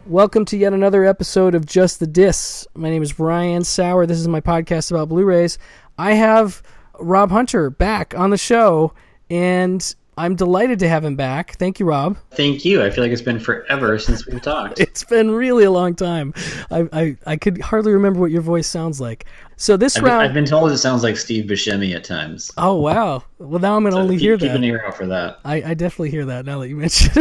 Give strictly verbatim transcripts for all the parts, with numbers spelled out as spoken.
Welcome to yet another episode of Just the Discs. My name is Ryan Sauer. This is my podcast about Blu-rays. I have Rob Hunter back on the show, and I'm delighted to have him back. Thank you, Rob. Thank you. I feel like it's been forever since we've talked. It's been really a long time. I, I I could hardly remember what your voice sounds like. So this I've round... Been, I've been told it sounds like Steve Buscemi at times. Oh, wow. Well, now I'm going to so only keep, hear keep that. Keep an ear out for that. I, I definitely hear that now that you mention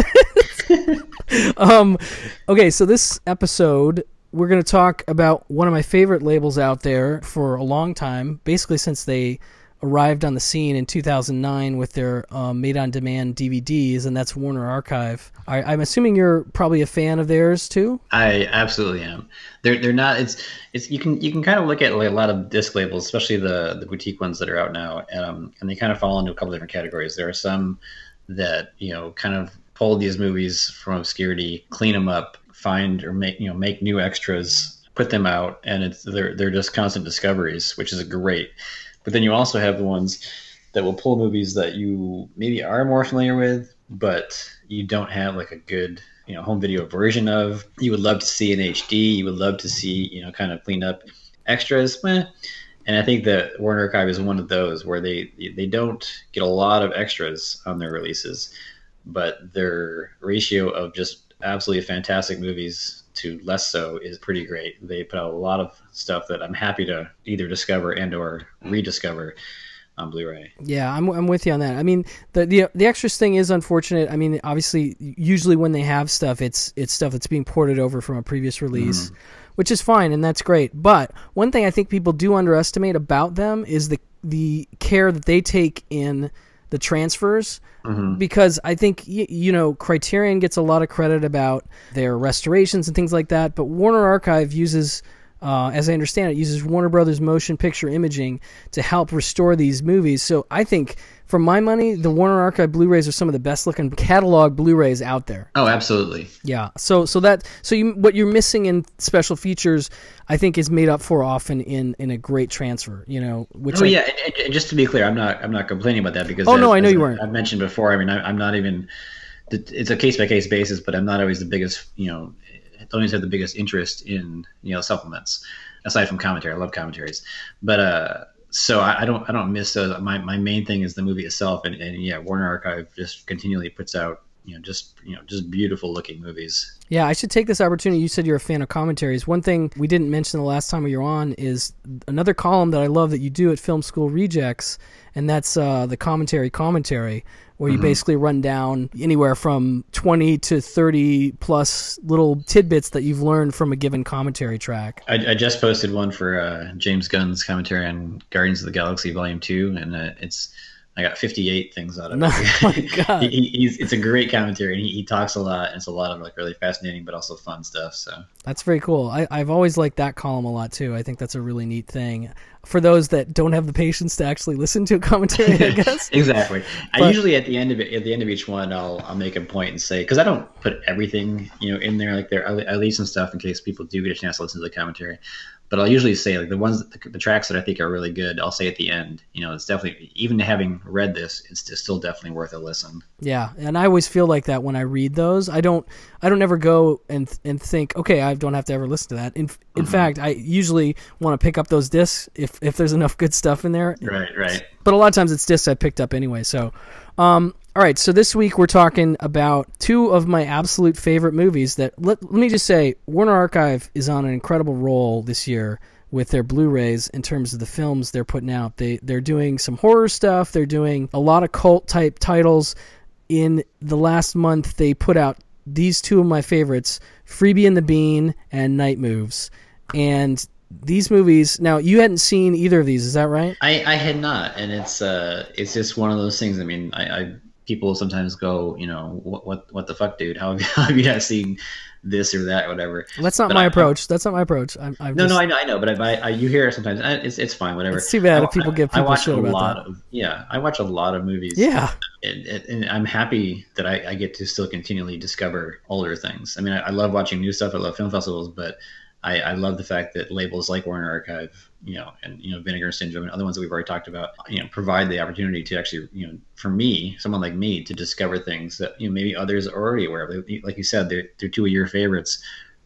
it. um, okay, so this episode, we're going to talk about one of my favorite labels out there for a long time, basically since they arrived on the scene in two thousand nine with their um, made-on-demand D V Ds, and that's Warner Archive. I, I'm assuming you're probably a fan of theirs too. I absolutely am. They're they're not. It's it's you can you can kind of look at like a lot of disc labels, especially the the boutique ones that are out now, um, and they kind of fall into a couple different categories. There are some that you know kind of pull these movies from obscurity, clean them up, find or make you know make new extras, put them out, and it's they're they're just constant discoveries, which is great. But then you also have the ones that will pull movies that you maybe are more familiar with, but you don't have like a good, you know, home video version of. You would love to see in H D. You would love to see, you know, kind of cleaned up extras. Meh. And I think that Warner Archive is one of those where they they don't get a lot of extras on their releases, but their ratio of just absolutely fantastic movies to less so is pretty great. They put out a lot of stuff that I'm happy to either discover and or rediscover on Blu-ray. Yeah, I'm I'm with you on that. I mean, the the the extras thing is unfortunate. I mean, obviously, usually when they have stuff, it's it's stuff that's being ported over from a previous release, mm. which is fine and that's great. But one thing I think people do underestimate about them is the the care that they take in the transfers. Mm-hmm. Because I think, you know, Criterion gets a lot of credit about their restorations and things like that, but Warner Archive uses, uh, as I understand it, uses Warner Brothers motion picture imaging to help restore these movies. So I think, for my money, the Warner Archive Blu-rays are some of the best-looking catalog Blu-rays out there. Oh, absolutely. Yeah. So so that so you, what you're missing in special features, I think, is made up for often in, in a great transfer. You know. Which oh I, yeah, and, and just to be clear, I'm not I'm not complaining about that because. Oh as, no, I know as you weren't. I've mentioned before. I mean, I, I'm not even. It's a case by case basis, but I'm not always the biggest. You know, I don't always have the biggest interest in you know supplements, aside from commentary. I love commentaries, but uh. So I, I don't I don't miss those. My my main thing is the movie itself, and, and yeah, Warner Archive just continually puts out you know just you know just beautiful looking movies. Yeah, I should take this opportunity. You said you're a fan of commentaries. One thing we didn't mention the last time we were on is another column that I love that you do at Film School Rejects, and that's uh, the commentary commentary, where you mm-hmm. basically run down anywhere from twenty to thirty plus little tidbits that you've learned from a given commentary track. I, I just posted one for uh, James Gunn's commentary on Guardians of the Galaxy Volume two, and uh, it's I got fifty-eight things out of it. Oh my God. he, he's, it's a great commentary, and he, he talks a lot, and it's a lot of like really fascinating but also fun stuff. So that's very cool. I, I've always liked that column a lot too. I think that's a really neat thing for those that don't have the patience to actually listen to a commentary, I guess. Exactly. But, I usually at the end of it, at the end of each one, I'll I'll make a point and say, because I don't put everything you know in there. Like there, I leave some stuff in case people do get a chance to listen to the commentary. But I'll usually say like the ones, the, the tracks that I think are really good, I'll say at the end. You know, it's definitely, even having read this, it's still definitely worth a listen. Yeah, and I always feel like that when I read those. I don't, I don't ever go and and think, okay, I don't have to ever listen to that. In in mm-hmm. fact, I usually want to pick up those discs if if there's enough good stuff in there. Right, right. But a lot of times it's discs I picked up anyway. So, um, all right. So this week we're talking about two of my absolute favorite movies. That let, let me just say, Warner Archive is on an incredible roll this year with their Blu-rays in terms of the films they're putting out. They they're doing some horror stuff. They're doing a lot of cult type titles. In the last month, they put out these two of my favorites: Freebie and the Bean and Night Moves. And these movies, now you hadn't seen either of these, is that right? I, I had not, and it's uh it's just one of those things. I mean, I, I people sometimes go, you know, what what what the fuck, dude? How have you, how have you not seen this or that, or whatever? That's not but my I, approach. That's not my approach. I'm, I'm no, just, no, I know, I know, but I, I you hear it sometimes. It's it's fine, whatever. It's too bad I, if people give I, people I watch shit a about lot that. of yeah, I watch a lot of movies. Yeah, and, and, and I'm happy that I, I get to still continually discover older things. I mean, I, I love watching new stuff. I love film festivals, but I, I love the fact that labels like Warner Archive, you know, and, you know, Vinegar Syndrome and other ones that we've already talked about, you know, provide the opportunity to actually, you know, for me, someone like me, to discover things that, you know, maybe others are already aware of. Like you said, they're, they're two of your favorites.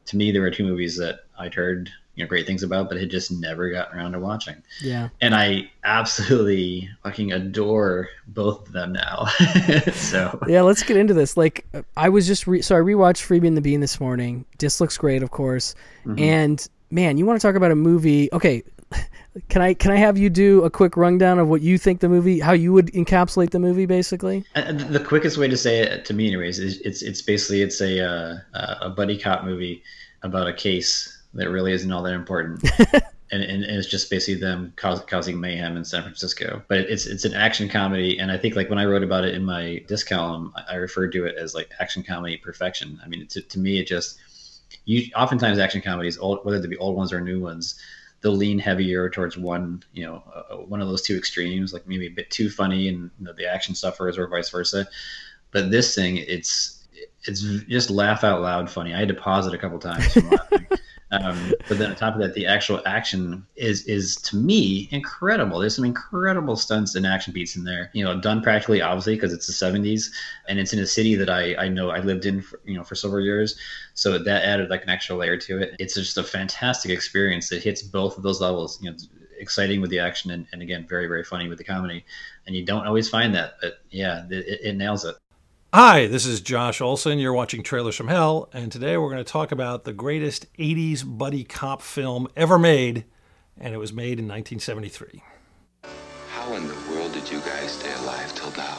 to me, there were two movies that I'd heard, you know, great things about, but had just never gotten around to watching. Yeah. And I absolutely fucking adore both of them now. So yeah, let's get into this. Like, I was just re- so I rewatched Freebie and the Bean this morning. Just looks great, of course. Mm-hmm. And man, you want to talk about a movie? Okay, can I can I have you do a quick rundown of what you think the movie, how you would encapsulate the movie, basically? And the quickest way to say it, to me, anyways, is it's it's basically it's a uh, a buddy cop movie about a case that really isn't all that important. And, and, and it's just basically them cause, causing mayhem in San Francisco. But it's it's an action comedy, and I think like when I wrote about it in my disc column, I, I referred to it as like action comedy perfection. I mean, to, to me, it just you oftentimes action comedies, old, whether they be old ones or new ones, they'll lean heavier towards one, you know, uh, one of those two extremes, like maybe a bit too funny and you know, the action suffers, or vice versa. But this thing, it's it's just laugh out loud funny. I had to pause it a couple times from laughing. Um, but then on top of that, the actual action is, is to me, incredible. There's some incredible stunts and action beats in there, you know, done practically, obviously, because it's the seventies and it's in a city that I, I know I lived in, for, you know, for several years. So that added like an extra layer to it. It's just a fantastic experience that hits both of those levels, you know, exciting with the action and, and again, very, very funny with the comedy. And you don't always find that, but yeah, it, it nails it. Hi, this is Josh Olson. You're watching Trailers from Hell, and today we're going to talk about the greatest eighties buddy cop film ever made, and it was made in nineteen seventy-three. How in the world did you guys stay alive till now?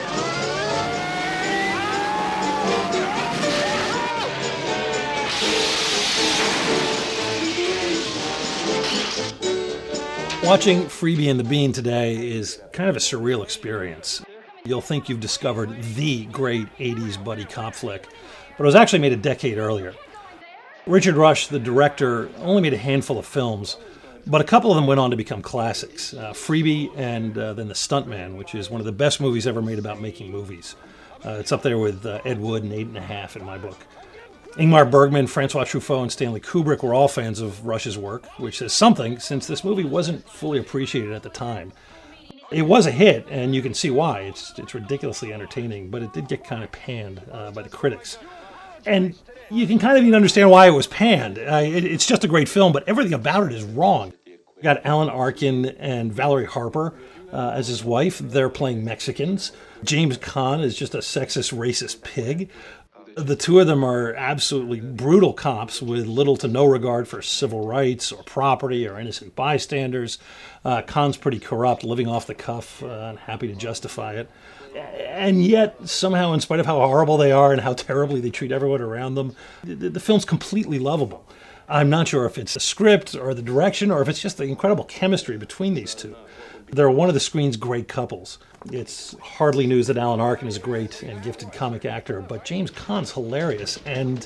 Watching Freebie and the Bean today is kind of a surreal experience. You'll think you've discovered the great eighties buddy cop flick, but it was actually made a decade earlier. Richard Rush, the director, only made a handful of films, but a couple of them went on to become classics. Uh, Freebie and uh, then The Stuntman, which is one of the best movies ever made about making movies. Uh, it's up there with uh, Ed Wood and Eight and a Half in my book. Ingmar Bergman, Francois Truffaut, and Stanley Kubrick were all fans of Rush's work, which says something since this movie wasn't fully appreciated at the time. It was a hit, and you can see why. It's it's ridiculously entertaining, but it did get kind of panned uh, by the critics. And you can kind of even understand why it was panned. Uh, it, it's just a great film, but everything about it is wrong. You got Alan Arkin and Valerie Harper uh, as his wife. They're playing Mexicans. James Caan is just a sexist, racist pig. The two of them are absolutely brutal cops with little to no regard for civil rights or property or innocent bystanders. Uh, Caan's pretty corrupt, living off the cuff, uh, and happy to justify it. And yet, somehow, in spite of how horrible they are and how terribly they treat everyone around them, the, the film's completely lovable. I'm not sure if it's the script or the direction or if it's just the incredible chemistry between these two. They're one of the screen's great couples. It's hardly news that Alan Arkin is a great and gifted comic actor, but James Caan's hilarious. And,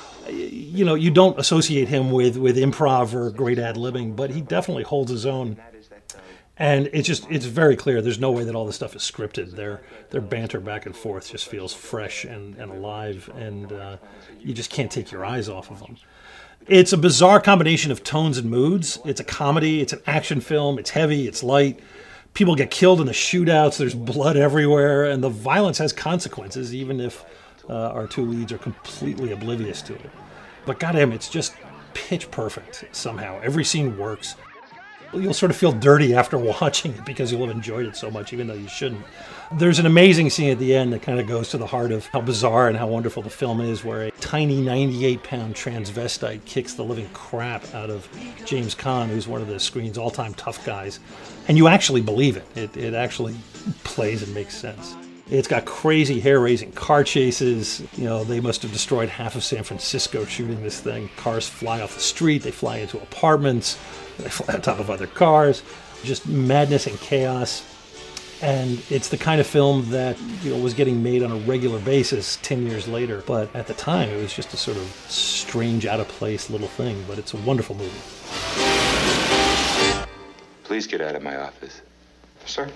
you know, you don't associate him with, with improv or great ad-libbing, but he definitely holds his own. And it's just, it's very clear there's no way that all this stuff is scripted. Their their banter back and forth just feels fresh and, and alive, and uh, you just can't take your eyes off of them. It's a bizarre combination of tones and moods. It's a comedy, it's an action film, it's heavy, it's light. People get killed in the shootouts, there's blood everywhere, and the violence has consequences, even if uh, our two leads are completely oblivious to it. But goddamn, it's just pitch perfect somehow. Every scene works. You'll sort of feel dirty after watching it because you'll have enjoyed it so much, even though you shouldn't. There's an amazing scene at the end that kind of goes to the heart of how bizarre and how wonderful the film is, where a tiny ninety-eight pound transvestite kicks the living crap out of James Caan, who's one of the screen's all-time tough guys. And you actually believe it. It, it actually plays and makes sense. It's got crazy hair-raising car chases. You know, they must have destroyed half of San Francisco shooting this thing. Cars fly off the street. They fly into apartments. They fly on top of other cars. Just madness and chaos. And it's the kind of film that, you know, was getting made on a regular basis ten years later. But at the time, it was just a sort of strange, out-of-place little thing. But it's a wonderful movie. Please get out of my office. Sir?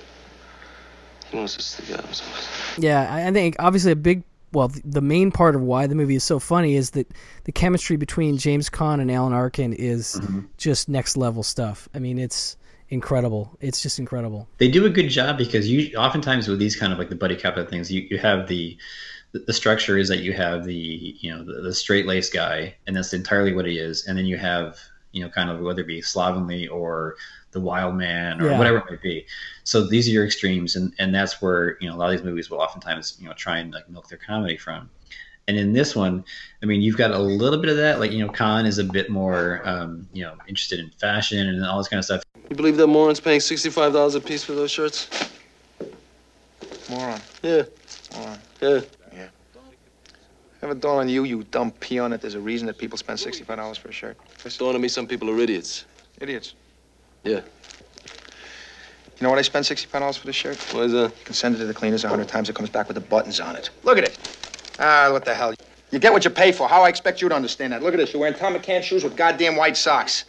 Yeah, I think obviously a big, well, the main part of why the movie is so funny is that the chemistry between James Caan and Alan Arkin is mm-hmm. just next level stuff. I mean, it's incredible. It's just incredible. They do a good job because you oftentimes with these kind of like the buddy cop things, you, you have the the, the structure is that you have the you know the, the straight laced guy, and that's entirely what he is, and then you have you know kind of whether it be slovenly or the wild man or Yeah. whatever it might be. So these are your extremes, and and that's where you know a lot of these movies will oftentimes you know try and like milk their comedy from. And in this one, I mean, you've got a little bit of that. Like, you know, Khan is a bit more, um, you know, interested in fashion and all this kind of stuff. You believe that moron's paying sixty-five dollars a piece for those shirts? Moron. Yeah. Moron. Yeah. Yeah. Ever dawn on you, you dumb peon, that there's a reason that people spend sixty-five dollars for a shirt? It's dawned on me some people are idiots. Idiots. Yeah. You know what I spend sixty-five dollars for this shirt? Why is that? You can send it to the cleaners a hundred times, it comes back with the buttons on it. Look at it. Ah, what the hell. You get what you pay for. How I expect you to understand that? Look at this. You're wearing Tom McCann shoes with goddamn white socks.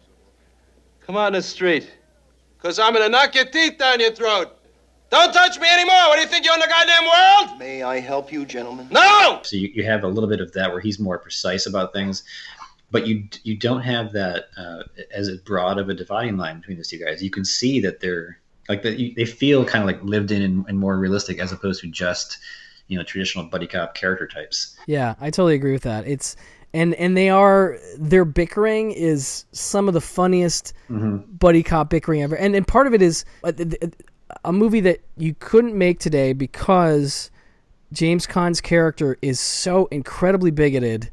Come out in the street. Because I'm going to knock your teeth down your throat. Don't touch me anymore. What do you think, you're in the goddamn world? May I help you, gentlemen? No! So you, you have a little bit of that where he's more precise about things, but you you don't have that uh, as broad of a dividing line between those two guys. You can see that they're like that. They feel kind of like lived in and, and more realistic as opposed to just you know traditional buddy cop character types. Yeah, I totally agree with that. It's and and they are their bickering is some of the funniest Mm-hmm. buddy cop bickering ever. And and part of it is a, a movie that you couldn't make today because James Caan's character is so incredibly bigoted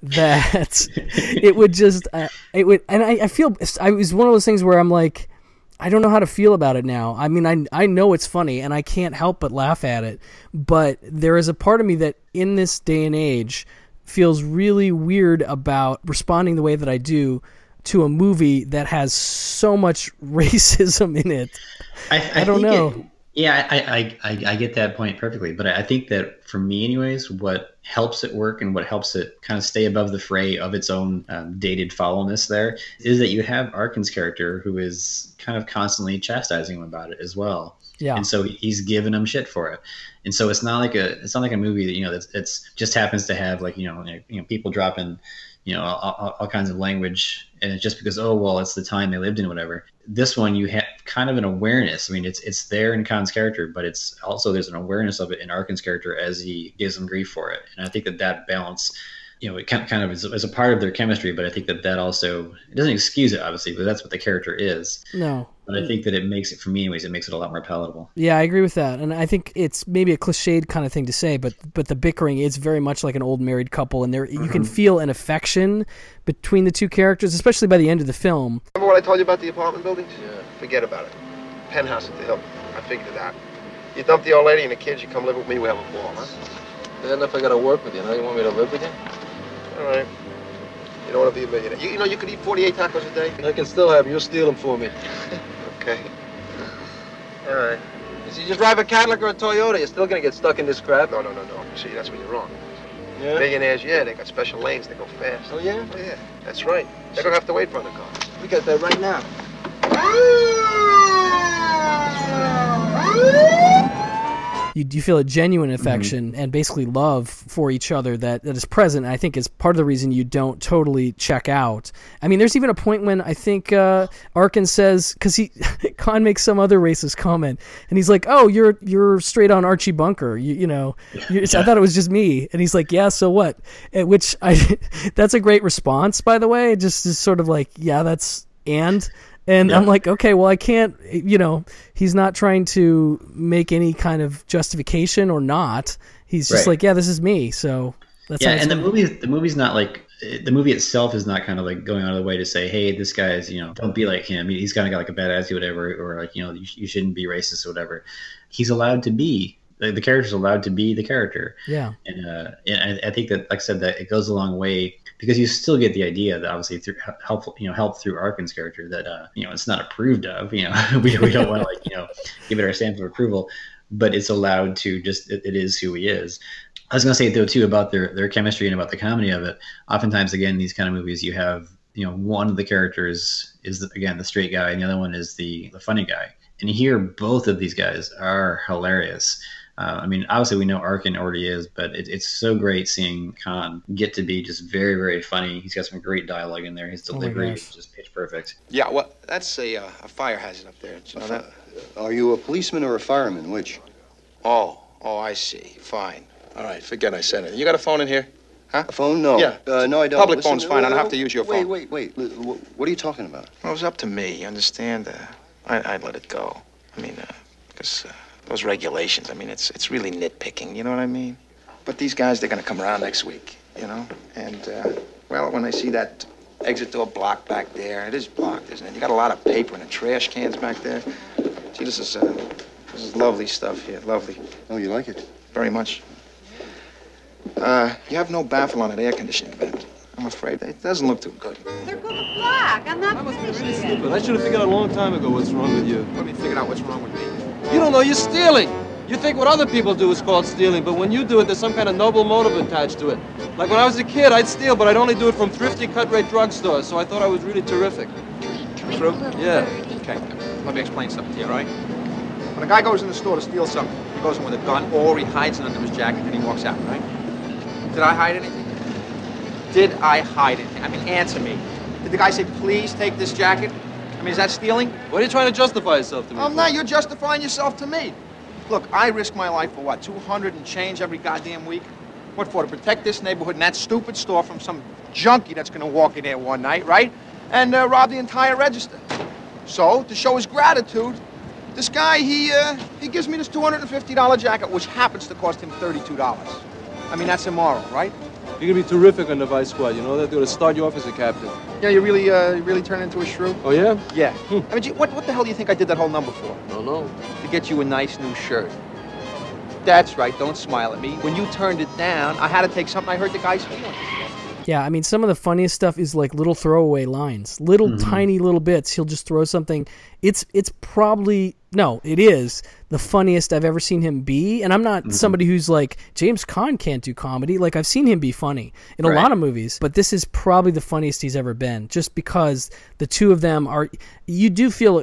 that it would just uh, it would and I, I feel I was one of those things where I'm like, I don't know how to feel about it now. I mean, I I know it's funny and I can't help but laugh at it, but there is a part of me that in this day and age feels really weird about responding the way that I do to a movie that has so much racism in it. I, I, I don't think know. It, yeah, I, I, I, I get that point perfectly, but I think that for me anyways, what helps it work and what helps it kind of stay above the fray of its own um, dated foulness there is that you have Arkin's character who is kind of constantly chastising him about it as well. Yeah. And so he's giving him shit for it. And so it's not like a it's not like a movie that, you know, that's it's just happens to have like, you know, you know people dropping, you know, all, all kinds of language, and it's just because, oh, well, it's the time they lived in, whatever. This one, you have kind of an awareness. I mean, it's it's there in Khan's character, but it's also there's an awareness of it in Arkin's character as he gives him grief for it. And I think that that balance, you know, it kind of is, is a part of their chemistry, but I think that that also, it doesn't excuse it, obviously, but that's what the character is. No. But I think that it makes it, for me anyways, it makes it a lot more palatable. Yeah, I agree with that. And I think it's maybe a cliched kind of thing to say, but but the bickering is very much like an old married couple, and there mm-hmm. you can feel an affection between the two characters, especially by the end of the film. Remember what I told you about the apartment buildings? Yeah. Forget about it. Penthouse at the Hilton. I figured it out. You dump the old lady and the kids, you come live with me, we have a ball, huh? Bad enough I gotta work with you. Now you want me to live with you? All right. You don't want to be a millionaire. You, you know, you could eat forty-eight tacos a day. I can still have you. You'll steal them for me. Okay. All right. If you just drive a Cadillac or a Toyota, you're still gonna get stuck in this crap. No, no, no, no. See, that's where you're wrong. Yeah? Millionaires, yeah, they got special lanes. They go fast. Oh, yeah? Oh, yeah. That's right. They don't have to wait for the car. We got that right now. You, you feel a genuine affection mm-hmm. and basically love for each other that, that is present, and I think is part of the reason you don't totally check out. I mean, there's even a point when I think uh, Arkin says, because he Khan makes some other racist comment, and he's like, "Oh, you're you're straight on Archie Bunker, you, you know." Yeah. I thought it was just me, and he's like, "Yeah, so what?" At which I, that's a great response, by the way. Just is sort of like, yeah, that's and. And yeah. I'm like, okay, well, I can't, you know, he's not trying to make any kind of justification or not. He's just right. like, yeah, this is me. So that's yeah. And the movie, the movie's not like the movie itself is not kind of like going out of the way to say, hey, this guy is, you know, don't be like him. He's kind of got like a bad attitude, or whatever, or like, you know, you, you shouldn't be racist or whatever. He's allowed to be. The, the character's allowed to be the character. Yeah. And, uh, and I, I think that, like I said, that it goes a long way. Because you still get the idea that obviously through helpful, you know, help through Arkin's character that uh, you know it's not approved of. You know, we we don't want to like you know give it our stamp of approval, but it's allowed to just it, it is who he is. I was gonna say though too about their their chemistry and about the comedy of it. Oftentimes, again, in these kind of movies, you have you know one of the characters is the, again the straight guy, and the other one is the the funny guy. And here, both of these guys are hilarious. Uh, I mean, obviously we know Arkin already is, but it, it's so great seeing Khan get to be just very, very funny. He's got some great dialogue in there. His delivery oh is just pitch perfect. Yeah, well, that's a, uh, a fire hazard up there. You know that? Are you a policeman or a fireman? Which? Oh, oh, I see. Fine. All right, forget I said it. You got a phone in here? Huh? A phone? No. Yeah. Uh, no, I don't. Public Listen, phone's fine. I don't have to use your wait, phone. Wait, wait, wait. What are you talking about? Well, it was up to me, you understand? Uh, I, I'd let it go. I mean, because uh, uh, those regulations, I mean, it's it's really nitpicking, you know what I mean? But these guys, they're going to come around next week, you know? And, uh, well, when I see that exit door blocked back there, it is blocked, isn't it? You got a lot of paper and the trash cans back there. Gee, this is, uh, this is lovely stuff here, lovely. Oh, you like it? Very much. Uh, you have no baffle on that air conditioning vent. I'm afraid it doesn't look too good. They're good black. I'm not finished yet. But I should have figured out a long time ago what's wrong with you. What do you figured out what's wrong with me? You don't know you're stealing. You think what other people do is called stealing, but when you do it, there's some kind of noble motive attached to it. Like when I was a kid, I'd steal, but I'd only do it from thrifty cut-rate drugstores, so I thought I was really terrific. True? Yeah. Okay, let me explain something to you, all right? When a guy goes in the store to steal something, he goes in with a gun or he hides it under his jacket and he walks out, right? Did I hide anything? Did I hide anything? I mean, answer me. Did the guy say, please take this jacket? I mean, is that stealing? What are you trying to justify yourself to me? I'm for? not. You're justifying yourself to me. Look, I risk my life for what, two hundred and change every goddamn week? What for? To protect this neighborhood and that stupid store from some junkie that's going to walk in there one night, right? And uh, rob the entire register. So, to show his gratitude, this guy, he, uh, he gives me this two hundred fifty dollar jacket, which happens to cost him thirty-two dollars. I mean, that's immoral, right? You're gonna be terrific on the Vice Squad, you know? They're gonna start you off as a captain. Yeah, you really, uh, you really turn into a shrew? Oh, yeah? Yeah. I mean, gee, what, what the hell do you think I did that whole number for? No, no. To get you a nice new shirt. That's right, don't smile at me. When you turned it down, I had to take something I hurt the guy's feelings. Yeah, I mean, some of the funniest stuff is like little throwaway lines, little Mm-hmm. tiny little bits. He'll just throw something. It's it's probably no, it is the funniest I've ever seen him be. And I'm not Mm-hmm. somebody who's like James Caan can't do comedy. Like I've seen him be funny in a Right. lot of movies, but this is probably the funniest he's ever been. Just because the two of them are, you do feel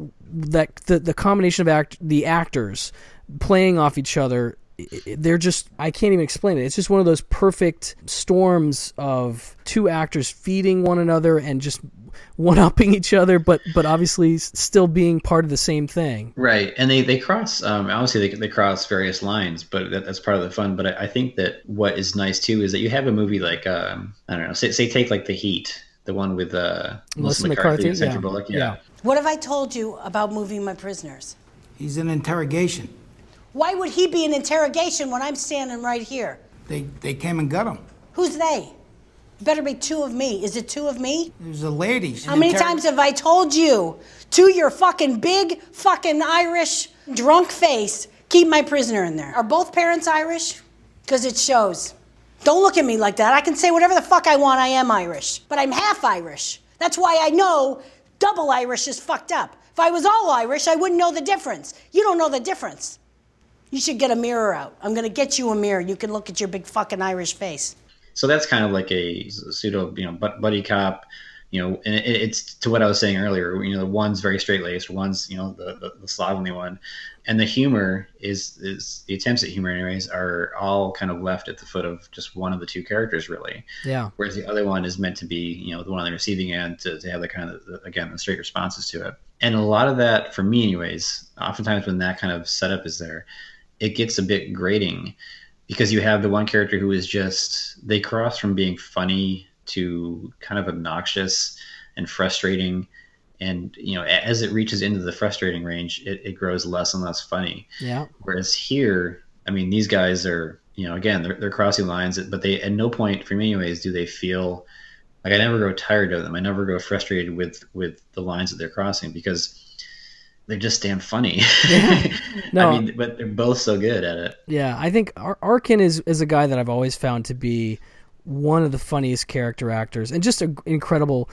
that the the combination of act the actors playing off each other. They're just, I can't even explain it. It's just one of those perfect storms of two actors feeding one another and just one-upping each other, but but obviously still being part of the same thing. Right, and they they cross. Um, obviously, they they cross various lines, but that, that's part of the fun. But I, I think that what is nice too is that you have a movie like um, I don't know, say, say take like The Heat, the one with uh, Melissa Melissa McCarthy, McCarthy, and Sandra yeah. Bullock. Yeah. Yeah. What have I told you about moving my prisoners? He's in interrogation. Why would he be in interrogation when I'm standing right here? They they came and got him. Who's they? Better be two of me. Is it two of me? There's a lady. How many times have I told you to your fucking big fucking Irish drunk face, keep my prisoner in there? Are both parents Irish? Because it shows. Don't look at me like that. I can say whatever the fuck I want. I am Irish. But I'm half Irish. That's why I know double Irish is fucked up. If I was all Irish, I wouldn't know the difference. You don't know the difference. You should get a mirror out. I'm going to get you a mirror. You can look at your big fucking Irish face. So that's kind of like a pseudo, you know, buddy cop, you know, and it, it's to what I was saying earlier. You know, one's very straight laced, one's, you know, the, the the slovenly one, and the humor is is the attempts at humor, anyways, are all kind of left at the foot of just one of the two characters, really. Yeah. Whereas the other one is meant to be, you know, the one on the receiving end to, to have the kind of the, again the straight responses to it. And a lot of that, for me, anyways, oftentimes when that kind of setup is there, it gets a bit grating. Because you have the one character who is just, they cross from being funny to kind of obnoxious and frustrating. And, you know, as it reaches into the frustrating range, it, it grows less and less funny. Yeah. Whereas here, I mean, these guys are, you know, again, they're, they're crossing lines, but they, at no point, for me anyways, do they feel, like I never grow tired of them. I never grow frustrated with, with the lines that they're crossing because they're just damn funny. Yeah. No, I mean, but they're both so good at it. Yeah, I think Ar- Arkin is, is a guy that I've always found to be one of the funniest character actors and just an incredible,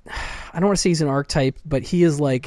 I don't want to say he's an archetype, but he is like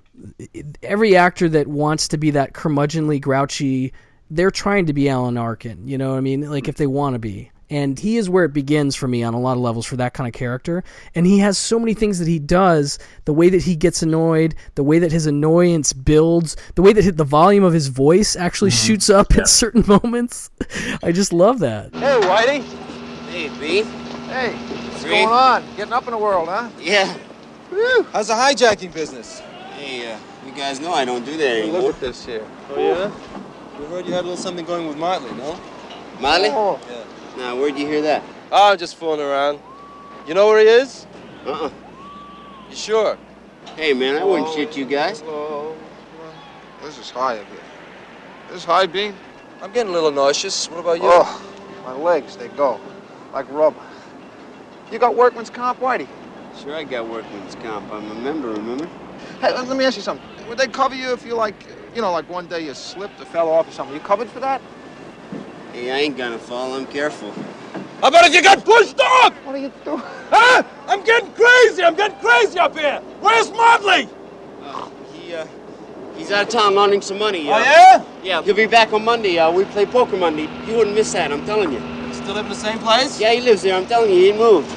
every actor that wants to be that curmudgeonly, grouchy, they're trying to be Alan Arkin, you know what I mean? Like if they want to be. And he is where it begins for me on a lot of levels for that kind of character. And he has so many things that he does, the way that he gets annoyed, the way that his annoyance builds, the way that his, the volume of his voice actually mm-hmm. shoots up yeah. at certain moments. I just love that. Hey, Whitey. Hey, B. Hey, what's Green. going on? Getting up in the world, huh? Yeah. Woo. How's the hijacking business? Hey, uh, you guys know I don't do that anymore. Look at this here. Oh, yeah? We heard you had a little something going with Motley, no? Molly? Oh. Yeah. Now, where'd you hear that? Oh, I'm just fooling around. You know where he is? Uh-uh. You sure? Hey, man, I wouldn't shit you guys. Whoa. This is high up here. This is high, Bean? I'm getting a little nauseous. What about you? Oh, my legs, they go. Like rubber. You got workman's comp, Whitey? Sure, I got workman's comp. I'm a member, remember? Hey, let, let me ask you something. Would they cover you if you, like, you know, like one day you slipped or fell off or something? You covered for that? Hey, I ain't gonna fall. I'm careful. How about if you got pushed off? What are you doing? Huh? I'm getting crazy. I'm getting crazy up here. Where's Motley? Uh, he, uh, he's out of town laundering some money. Uh, Oh, yeah? Yeah, he'll be back on Monday. Uh, we play poker Monday. He wouldn't miss that, I'm telling you. Still live in the same place? Yeah, he lives there. I'm telling you, he ain't moved.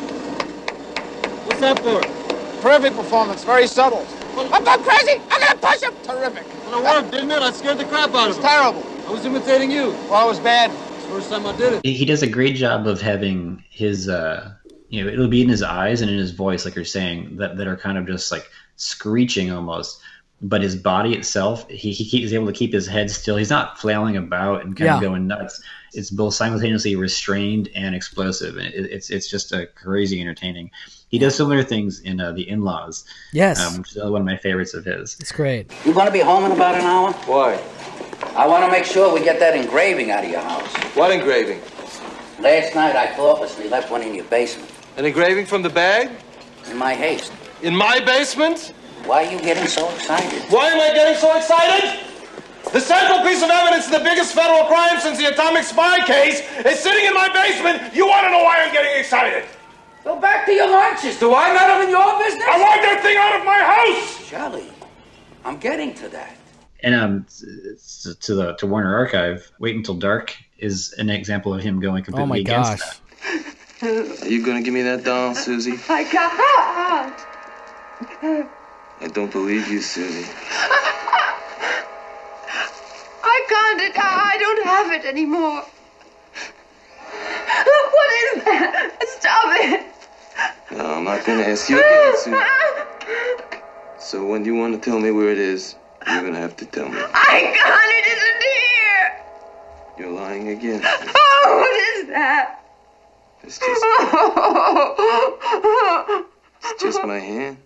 What's that for? Terrific performance, very subtle. I'm not crazy. I'm gonna push him. Terrific. Well, it worked, didn't it? I scared the crap out of It's him. terrible. I was imitating you. Well, it was bad. First time I did it. He does a great job of having his, uh, you know, it'll be in his eyes and in his voice, like you're saying, that, that are kind of just like screeching almost. But his body itself, he, he he's able to keep his head still. He's not flailing about and kind Yeah. of going nuts. It's both simultaneously restrained and explosive. And it, it's it's just a crazy entertaining. He does similar things in uh, The In-Laws. Yes. Um, which is one of my favorites of his. It's great. You going to be home in about an hour? Why? I want to make sure we get that engraving out of your house. What engraving? Last night I thoughtlessly left one in your basement. An engraving from the bag? In my haste. In my basement? Why are you getting so excited? Why am I getting so excited? The central piece of evidence, the biggest federal crime since the atomic spy case, is sitting in my basement. You want to know why I'm getting excited? Go back to your lunches. Do I meddle in your business? I want that thing out of my house! Charlie, I'm getting to that. And um, to to the to Warner Archive, Wait Until Dark is an example of him going completely Oh my against gosh. that. Are you gonna give me that doll, Susie? I can't. I don't believe you, Susie. I can't. I don't have it anymore. What is that? Stop it. No, I'm not gonna ask you again, Susie. So when you want to tell me where it is, you're gonna have to tell me. I can't. It isn't here. You're lying again. Oh, what is that? It's just, it's just my hand.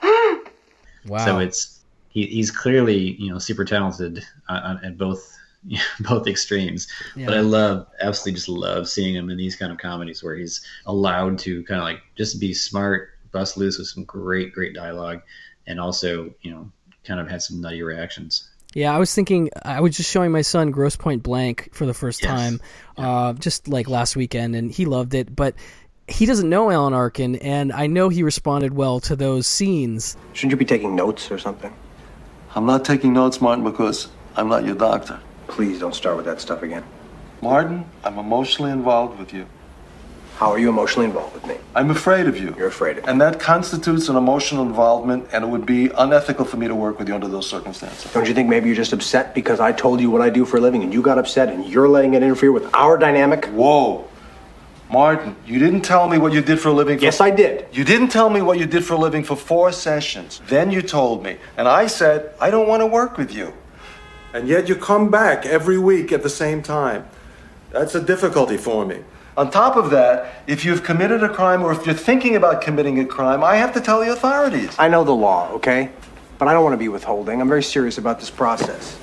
Wow. So it's he, he's clearly, you know, super talented uh, at both both extremes. Yeah. But I love, absolutely just love seeing him in these kind of comedies where he's allowed to kind of like just be smart, bust loose with some great, great dialogue, and also, you know, kind of had some nutty reactions. Yeah, I was thinking, I was just showing my son Grosse Point Blank for the first Yes. time, uh, just like last weekend, and he loved it, but he doesn't know Alan Arkin, and I know he responded well to those scenes. Shouldn't you be taking notes or something? I'm not taking notes, Martin, because I'm not your doctor. Please don't start with that stuff again. Martin, I'm emotionally involved with you. How are you emotionally involved with me? I'm afraid of you. You're afraid of me. And that constitutes an emotional involvement, and it would be unethical for me to work with you under those circumstances. Don't you think maybe you're just upset because I told you what I do for a living and you got upset and you're letting it interfere with our dynamic? Whoa. Martin, you didn't tell me what you did for a living for... Yes, I did. You didn't tell me what you did for a living for four sessions. Then you told me. And I said, I don't want to work with you. And yet you come back every week at the same time. That's a difficulty for me. On top of that, if you've committed a crime or if you're thinking about committing a crime, I have to tell the authorities. I know the law, okay? But I don't want to be withholding. I'm very serious about this process.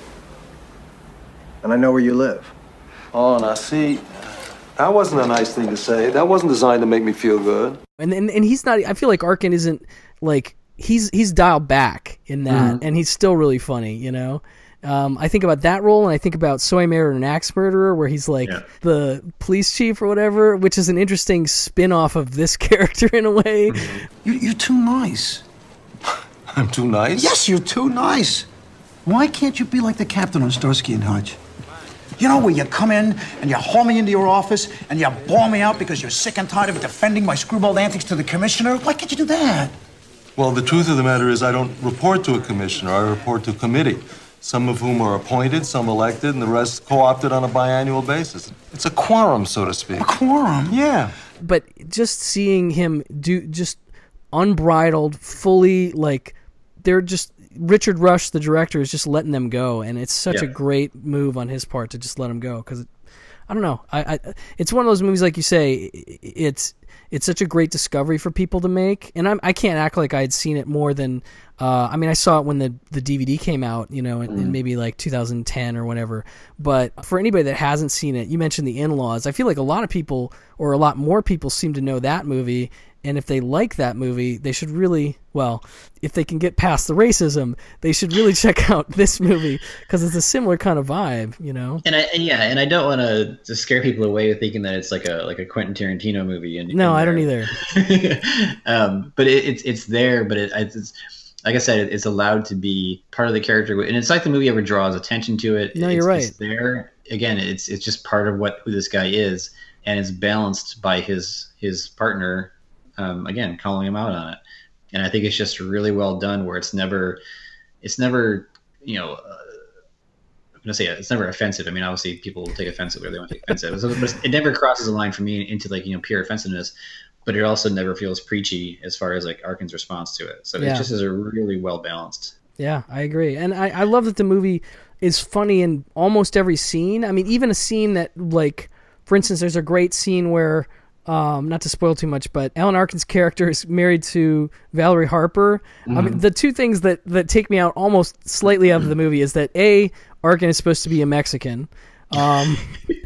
And I know where you live. Oh, now see, that wasn't a nice thing to say. That wasn't designed to make me feel good. And and, and he's not, I feel like Arkin isn't, like, he's he's dialed back in that, Mhm. and he's still really funny, you know? Um, I think about that role, and I think about Soy Mayer and an Axe Murderer, where he's like Yeah. the police chief or whatever, which is an interesting spin-off of this character in a way. You, you're too nice. I'm too nice? Yes, you're too nice. Why can't you be like the captain on Starsky and Hutch? You know, where you come in and you haul me into your office and you bawl me out because you're sick and tired of defending my screwball antics to the commissioner? Why can't you do that? Well, the truth of the matter is I don't report to a commissioner. I report to a committee, some of whom are appointed, some elected, and the rest co-opted on a biannual basis. It's a quorum, so to speak. A quorum? Yeah. But just seeing him do just unbridled, fully, like, they're just, Richard Rush, the director, is just letting them go, and it's such a Yeah. great move on his part to just let them go, because I don't know. I, I it's one of those movies, like you say, it's it's such a great discovery for people to make, and I'm, I can't act like I had seen it more than. Uh, I mean, I saw it when the, the D V D came out, you know, in, mm. in maybe like two thousand ten or whatever. But for anybody that hasn't seen it, you mentioned The In-Laws. I feel like a lot of people, or a lot more people, seem to know that movie. And if they like that movie, they should really, well, if they can get past the racism, they should really check out this movie because it's a similar kind of vibe, you know. And I and yeah, and I don't want to just scare people away with thinking that it's like a like a Quentin Tarantino movie. And no, I don't either. um, but it, it's it's there, but it, it's. Like I said, it's allowed to be part of the character, and it's like the movie ever draws attention to it. No, it's, you're right. It's there again. It's it's just part of what who this guy is, and it's balanced by his his partner. Um, again, calling him out on it, and I think it's just really well done. Where it's never, it's never, you know, uh, I'm gonna say it, it's never offensive. I mean, obviously people will take offensive where they want to take offensive, but it never crosses the line for me into like you know pure offensiveness. But it also never feels preachy as far as like Arkin's response to it. So yeah. it just is a really well balanced. Yeah, I agree. And I, I love that the movie is funny in almost every scene. I mean, even a scene that like, for instance, there's a great scene where, um, not to spoil too much, but Alan Arkin's character is married to Valerie Harper. Mm-hmm. I mean, the two things that, that take me out almost slightly out of the movie is that A, Arkin is supposed to be a Mexican. Um,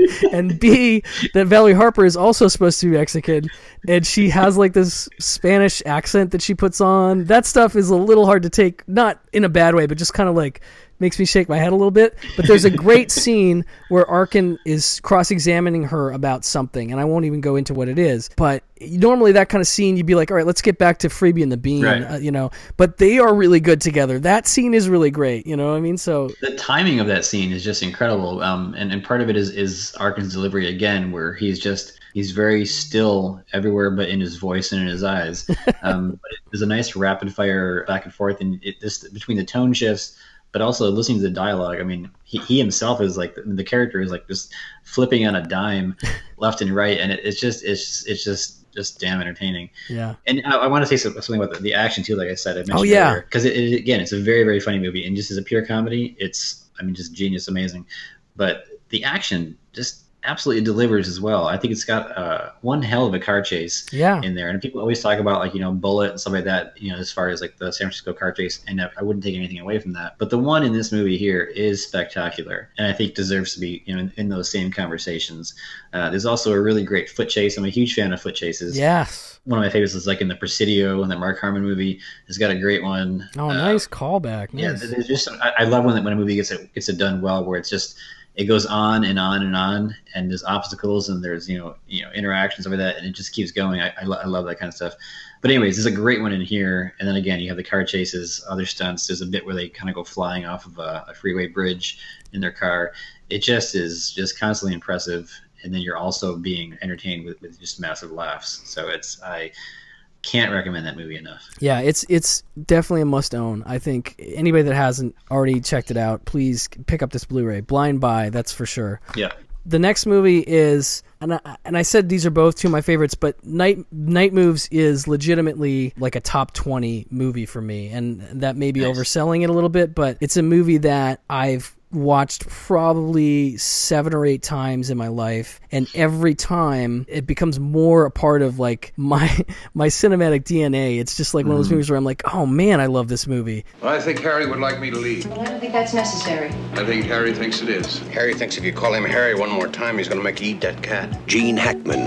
and B, that Valerie Harper is also supposed to be Mexican, and she has like this Spanish accent that she puts on. That stuff is a little hard to take, not in a bad way, but just kind of like makes me shake my head a little bit. But there's a great scene where Arkin is cross-examining her about something, and I won't even go into what it is. But normally that kind of scene, you'd be like, all right, let's get back to Freebie and the Bean, right. uh, you know. But they are really good together. That scene is really great, you know what I mean? So the timing of that scene is just incredible, um, and, and part of it is, is Arkin's delivery again, where he's just... He's very still everywhere, but in his voice and in his eyes. Um, but there's a nice rapid fire back and forth, and it, this between the tone shifts, but also listening to the dialogue. I mean, he, he himself is like the character is like just flipping on a dime, left and right, and it, it's just it's just, it's just just damn entertaining. Yeah. And I, I want to say something about the, the action too. Like I said, I mentioned oh yeah, because it, it, again, it's a very very funny movie, and just as a pure comedy, it's I mean just genius, amazing. But the action just absolutely delivers as well. I think it's got uh, one hell of a car chase yeah. in there. And people always talk about like, you know, Bullet and stuff like that, you know, as far as like the San Francisco car chase. And I wouldn't take anything away from that. But the one in this movie here is spectacular. And I think deserves to be, you know, in, in those same conversations. Uh, there's also a really great foot chase. I'm a huge fan of foot chases. Yes. One of my favorites is like in the Presidio, and that Mark Harmon movie has got a great one. Oh, uh, nice callback. Nice. Yeah, there's just, I, I love when, when a movie gets it, gets it done well, where it's just, it goes on and on and on, and there's obstacles and there's, you know, you know, interactions over that, and it just keeps going. I, I, lo- I love that kind of stuff. But anyways, there's a great one in here. And then again, you have the car chases, other stunts. There's a bit where they kind of go flying off of a, a freeway bridge in their car. It just is just constantly impressive. And then you're also being entertained with, with just massive laughs. So it's, I can't recommend that movie enough. Yeah, it's it's definitely a must own. I think anybody that hasn't already checked it out, please pick up this Blu-ray. Blind Buy, that's for sure. Yeah. The next movie is, and I, and I said these are both two of my favorites, but Night Night Moves is legitimately like a top twenty movie for me, and that may be nice. Overselling it a little bit, but it's a movie that I've watched probably seven or eight times in my life, and every time it becomes more a part of like my my cinematic D N A. It's just like one of those movies where I'm like, oh man, I love this movie. Well, I think Harry would like me to leave. Well, I don't think that's necessary. I think Harry thinks it is. Harry thinks if you call him Harry one more time, he's going to make you eat that cat. Gene Hackman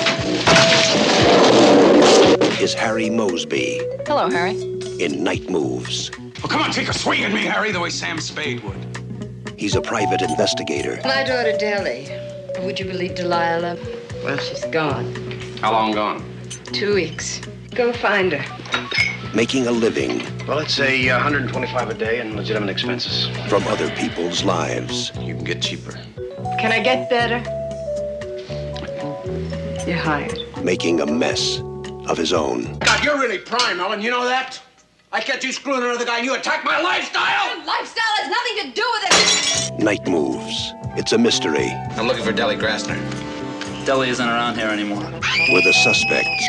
is Harry Mosby. Hello, Harry. In Night Moves. Well, come on, take a swing at me, Harry, the way Sam Spade would. He's a private investigator. My daughter, Deli. Would you believe Delilah? Well, she's gone. How long gone? Two weeks. Go find her. Making a living. Well, it's a uh, one hundred twenty-five a day and legitimate expenses. From other people's lives. You can get cheaper. Can I get better? You're hired. Making a mess of his own. God, you're really prime, Ellen. You know that? I catch you screwing another guy and you attack my lifestyle! Your lifestyle has nothing to do with it! Night Moves. It's a mystery. I'm looking for Deli Grassner. Deli isn't around here anymore. Where the suspects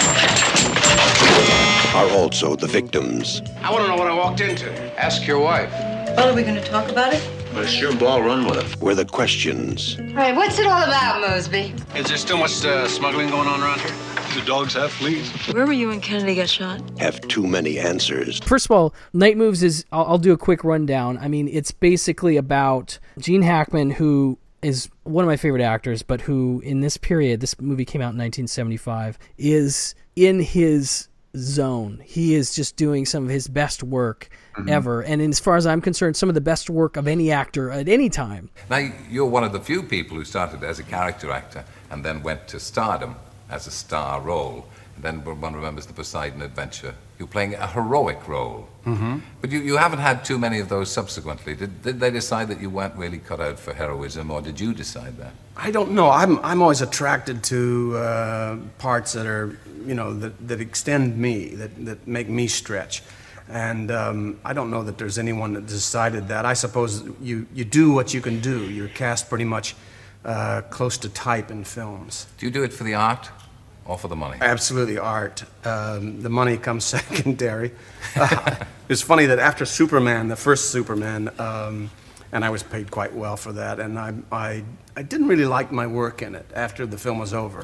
are also the victims. I want to know what I walked into. Ask your wife. Well, are we going to talk about it? But a sure ball run with him. Where the questions All right, what's it all about, Mosby? Is there still much uh, smuggling going on around here? The dogs have fleas. Where were you when Kennedy got shot? have too many answers. First of all, Night Moves is, I'll, I'll do a quick rundown. I mean, it's basically about Gene Hackman, who is one of my favorite actors, but who in this period, this movie came out in nineteen seventy-five, is in his zone. He is just doing some of his best work mm-hmm. ever. And as far as I'm concerned, some of the best work of any actor at any time. Now, you're one of the few people who started as a character actor and then went to stardom as a star role. And then one remembers the Poseidon Adventure. You're playing a heroic role. Mm-hmm. But you, you haven't had too many of those subsequently. Did, did they decide that you weren't really cut out for heroism, or did you decide that? I don't know. I'm, I'm always attracted to uh, parts that are, you know, that, that extend me, that, that make me stretch. And um, I don't know that there's anyone that decided that. I suppose you, you do what you can do. You're cast pretty much uh, close to type in films. Do you do it for the art or for the money? Absolutely art. Um, the money comes secondary. Uh, it's funny that after Superman, the first Superman, um, and I was paid quite well for that, and I, I, I didn't really like my work in it after the film was over.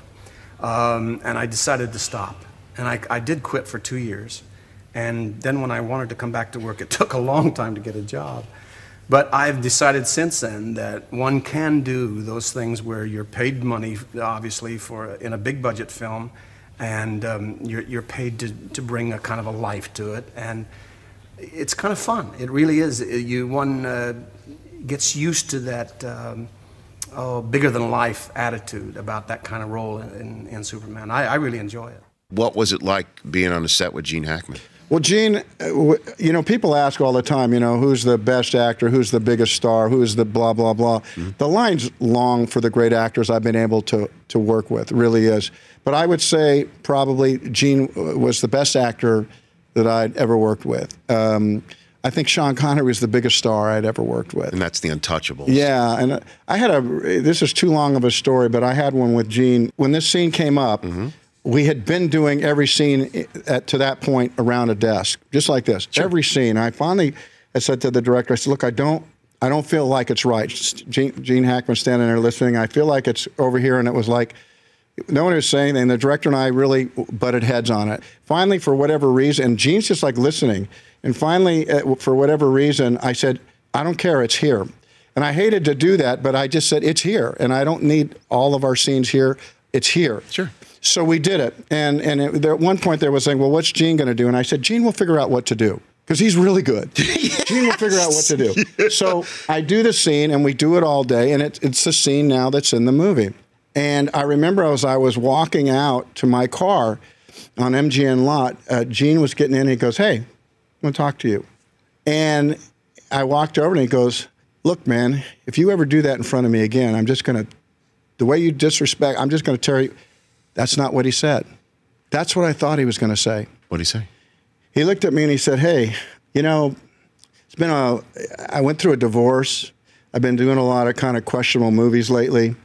Um, and I decided to stop. And I, I did quit for two years. And then when I wanted to come back to work, it took a long time to get a job. But I've decided since then that one can do those things where you're paid money, obviously, for in a big budget film, and um, you're, you're paid to, to bring a kind of a life to it. And it's kind of fun. It really is. You, one uh, gets used to that um, oh, bigger-than-life attitude about that kind of role in, in Superman. I, I really enjoy it. What was it like being on a set with Gene Hackman? Well, Gene, you know, people ask all the time, you know, who's the best actor, who's the biggest star, who's the blah, blah, blah. Mm-hmm. The line's long for the great actors I've been able to, to work with, it really is. But I would say probably Gene was the best actor that I'd ever worked with. Um, I think Sean Connery was the biggest star I'd ever worked with. And that's The Untouchables. Yeah, and I had a, this is too long of a story, but I had one with Gene. When this scene came up, mm-hmm. we had been doing every scene at, to that point around a desk, just like this, sure. every scene. I finally I said to the director, I said, look, I don't I don't feel like it's right. Gene, Gene Hackman standing there listening. I feel like it's over here. And it was like, no one was saying anything. The director and I really butted heads on it. Finally, for whatever reason, and Gene's just like listening. And finally, uh, for whatever reason, I said, I don't care, it's here. And I hated to do that, but I just said, it's here. And I don't need all of our scenes here. It's here. Sure. So we did it. And, and it, there, at one point, they were saying, well, what's Gene going to do? And I said, Gene will figure out what to do. Because he's really good. Yes. Gene will figure out what to do. Yes. So I do the scene, and we do it all day. And it, it's the scene now that's in the movie. And I remember as I was walking out to my car on M G M lot, uh, Gene was getting in, and he goes, hey, I want to talk to you. And I walked over, and he goes, look, man, if you ever do that in front of me again, I'm just going to, the way you disrespect, I'm just going to tell you, that's not what he said. That's what I thought he was going to say. What did he say? He looked at me and he said, hey, you know, it's been a, I went through a divorce. I've been doing a lot of kind of questionable movies lately.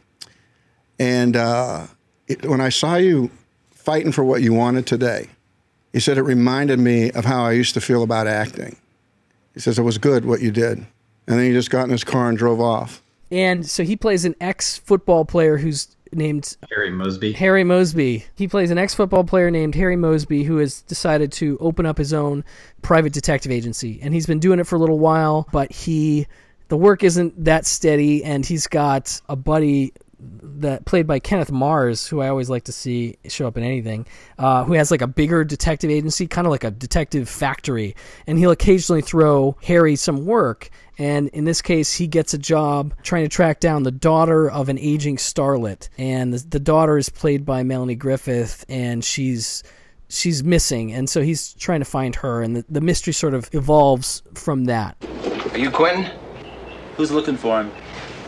And uh, it, when I saw you fighting for what you wanted today, he said, it reminded me of how I used to feel about acting. He says, it was good what you did. And then he just got in his car and drove off. And so he plays an ex-football player who's named Harry Mosby. Harry Mosby. He plays an ex-football player named Harry Mosby who has decided to open up his own private detective agency. And he's been doing it for a little while, but he the work isn't that steady, and he's got a buddy that played by Kenneth Mars, who I always like to see show up in anything, uh, who has like a bigger detective agency, kind of like a detective factory, and he'll occasionally throw Harry some work. And in this case, he gets a job trying to track down the daughter of an aging starlet, and the, the daughter is played by Melanie Griffith, and she's she's missing, and so he's trying to find her, and the, the mystery sort of evolves from that. Are you Quentin? Who's looking for him?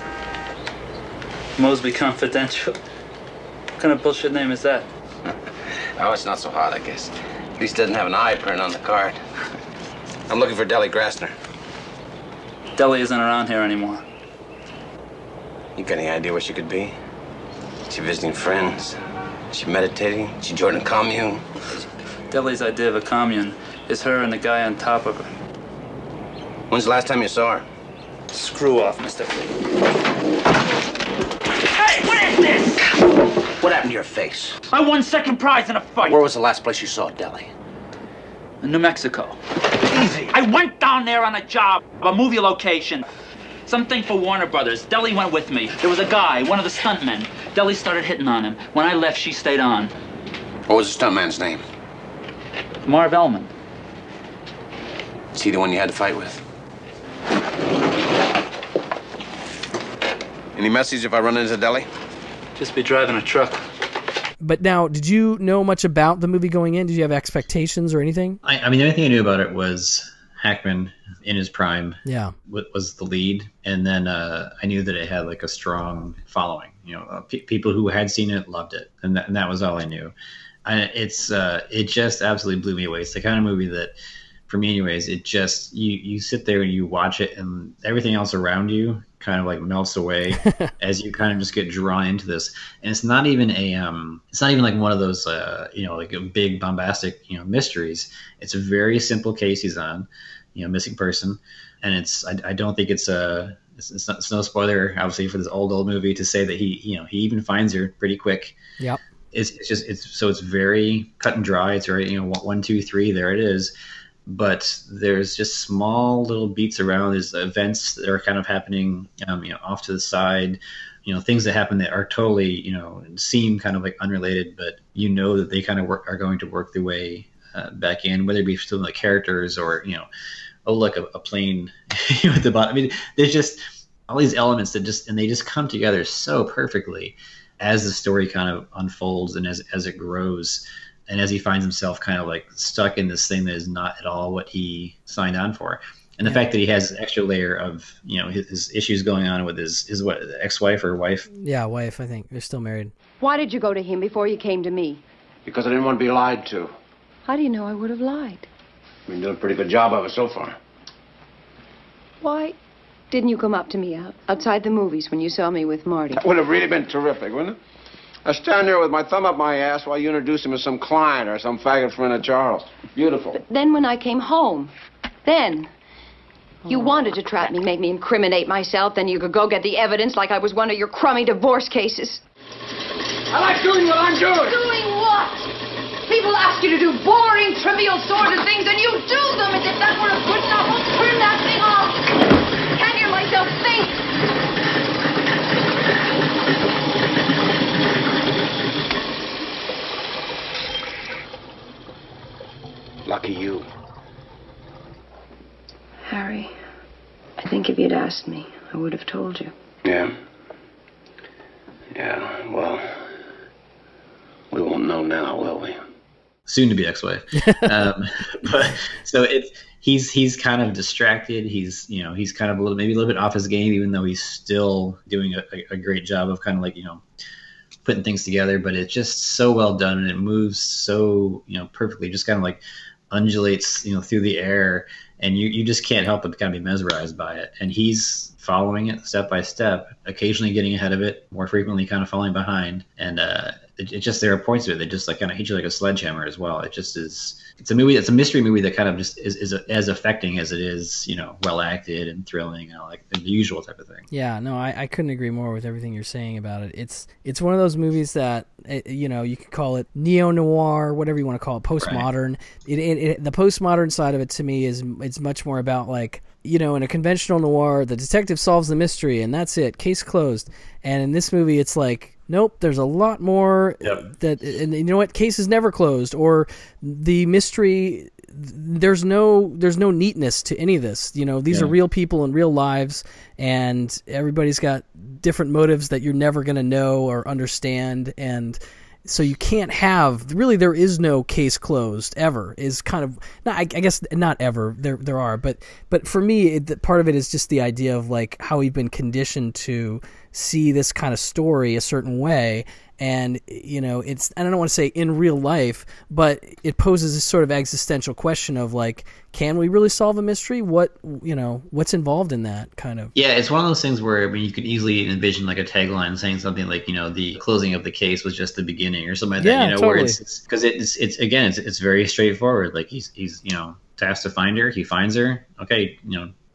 Mosby Confidential. What kind of bullshit name is that? Oh, it's not so hard, I guess. At least it doesn't have an eye print on the card. I'm looking for Deli Grassner. Deli isn't around here anymore. You got any idea where she could be? She visiting friends? She meditating? She joining a commune? Deli's idea of a commune is her and the guy on top of her. When's the last time you saw her? Screw off, Mister Hey, what is this? What happened to your face? I won second prize in a fight. Where was the last place you saw Deli? In New Mexico. Easy. I went down there on a job, a movie location. Something for Warner Brothers. Deli went with me. There was a guy, one of the stuntmen. Deli started hitting on him. When I left, she stayed on. What was the stuntman's name? Marv Ellman. Is he the one you had to fight with? Any message if I run into Deli? Just be driving a truck. But now, did you know much about the movie going in? Did you have expectations or anything? I, I mean, the only thing I knew about it was Hackman in his prime. Yeah, was the lead, and then uh, I knew that it had like a strong following. You know, uh, pe- people who had seen it loved it, and that, and that was all I knew. I, it's uh, it just absolutely blew me away. It's the kind of movie that, for me, anyways, it just you you sit there and you watch it, and everything else around you kind of like melts away as you kind of just get drawn into this. And it's not even a um it's not even like one of those uh you know like a big bombastic you know mysteries. It's a very simple case he's on, you know, missing person, and it's I, I don't think it's a it's, it's, not, it's no spoiler obviously for this old old movie to say that he you know he even finds her pretty quick. Yep. It's, it's just it's so it's very cut and dry. It's very you know one two three there it is. But there's just small little beats around. There's events that are kind of happening, um, you know, off to the side, you know, things that happen that are totally, you know, seem kind of like unrelated, but you know that they kind of work are going to work their way uh, back in, whether it be still like characters or, you know, oh, look, a, a plane at the bottom. I mean, there's just all these elements that just, and they just come together so perfectly as the story kind of unfolds and as, as it grows. And as he finds himself kind of like stuck in this thing that is not at all what he signed on for. And the yeah. fact that he has an extra layer of, you know, his, his issues going on with his, his what, ex-wife or wife? Yeah, wife, I think. They're still married. Why did you go to him before you came to me? Because I didn't want to be lied to. How do you know I would have lied? You've been doing a pretty good job of it so far. Why didn't you come up to me out, outside the movies when you saw me with Marty? That would have really been terrific, wouldn't it? I stand there with my thumb up my ass while you introduce him as some client or some faggot friend of Charles. Beautiful. But then when I came home, then you oh. wanted to trap me, make me incriminate myself, then you could go get the evidence like I was one of your crummy divorce cases. I like doing what I'm doing. Doing what? People ask you to do boring, trivial sort of things, and you do them as if that were good enough. Well, turn that thing off. I can't hear myself think. Lucky you. Harry, I think if you'd asked me, I would have told you. Yeah. Yeah, well, we won't know now, will we? Soon to be ex-wife. um, but so it's he's he's kind of distracted. He's you know he's kind of a little maybe a little bit off his game, even though he's still doing a, a great job of kind of like you know putting things together. But it's just so well done, and it moves so you know perfectly. Just kind of like undulates you know through the air, and you you just can't help but kind of be mesmerized by it. And he's following it step by step, occasionally getting ahead of it, more frequently kind of falling behind. And uh, it, it just there are points of it that just like kind of hit you like a sledgehammer as well. It just is. It's a movie. It's a mystery movie that kind of just is, is as affecting as it is, you know, well acted and thrilling, you know, like the usual type of thing. Yeah, no, I, I couldn't agree more with everything you're saying about it. It's it's one of those movies that it, you know you could call it neo noir, whatever you want to call it, postmodern. Right. It, it, it the postmodern side of it to me is it's much more about like. You know, in a conventional noir, the detective solves the mystery, and that's it. Case closed. And in this movie, it's like, nope, there's a lot more yep. that, and you know what? Case is never closed, or the mystery. There's no, there's no neatness to any of this. You know, these yeah. are real people in real lives, and everybody's got different motives that you're never going to know or understand, and. So you can't have really there is no case closed ever is kind of not I, I guess not ever there there are but but for me it, part of it is just the idea of like how we've been conditioned to see this kind of story a certain way. And, you know, it's, I don't want to say in real life, but it poses this sort of existential question of like, can we really solve a mystery? What, you know, what's involved in that kind of? Yeah, it's one of those things where I mean, you could easily envision like a tagline saying something like, you know, the closing of the case was just the beginning or something like yeah, that, you know, totally. where it's, because it's, it's, again, it's, it's very straightforward. Like he's, he's, you know, tasked to find her. He finds her. Okay, you know,